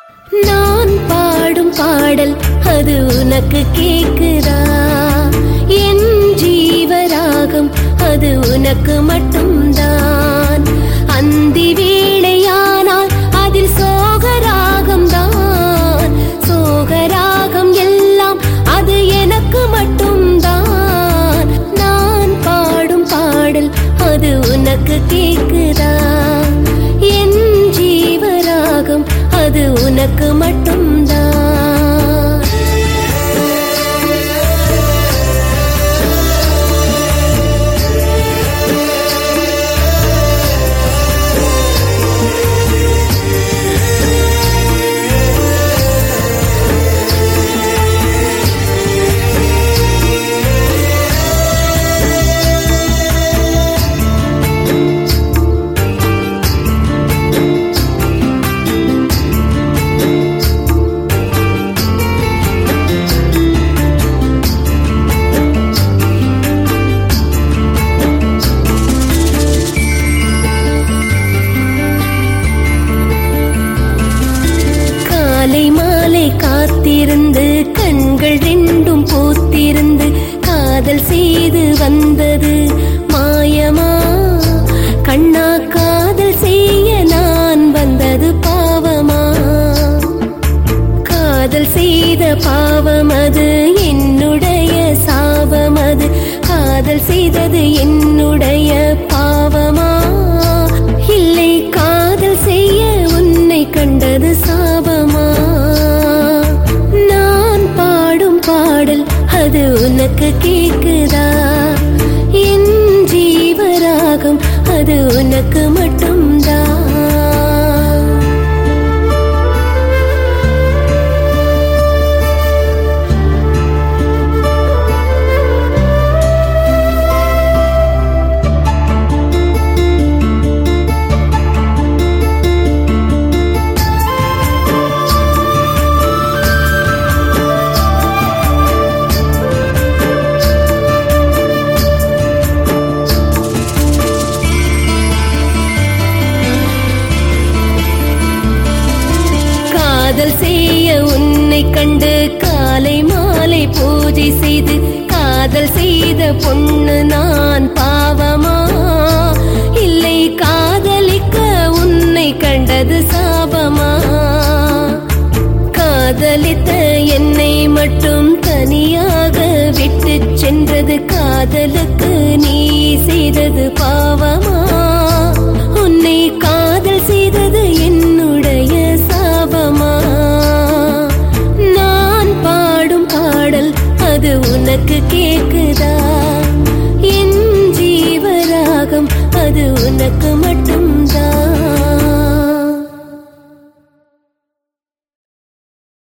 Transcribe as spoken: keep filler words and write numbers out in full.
நான் பாடும் பாடல் அது உனக்கு கேக்குதா? என் ஜீவராகம் அது உனக்கு மட்டும்தான். அந்தி வேளையானால் அதில் சோகராகம் தான். சோகராகம் எல்லாம் அது எனக்கு மட்டும்தான். நான் பாடும் பாடல் அது உனக்கு கேக்குதா? என் ஜீவராகம் அது உனக்கு மட்டும்தான். காலை மாலை காத்திருந்து கண்கள் ரெண்டும் பூத்திருந்து காதல் செய்து வந்தது மாயமா? கண்ணா காதல் செய்ய நான் வந்தது பாவமா? காதல் செய்த பாவம் அது என்னுடைய சாபம் அது. காதல் செய்தது என்னுடைய பாவமா? இல்லை காதல் செய்ய உன்னை கண்டது சாபமா? நான் பாடும் பாடல் அது உனக்கு கேக்குதா? என் ஜீவராகம் அது உனக்கு மட்டும்தான். காதல் செய்ய உன்னை கண்டு காலை மாலை பூஜை செய்து காதல் செய்த பொண்ணு நான் பாவமா? இல்லை காதலிக்க உன்னை கண்டது சாபமா? காதலித்த என்னை மட்டும் தனியாக விட்டு சென்றது காதலுக்கு நீ செய்தது பாவமா? உன்னை காதல் செய்தது என்னுடைய சாபமா? நான் பாடும் பாடல் அது உனக்கு கேக்குதா? என் ஜீவராகம் அது உனக்கு மட்டும்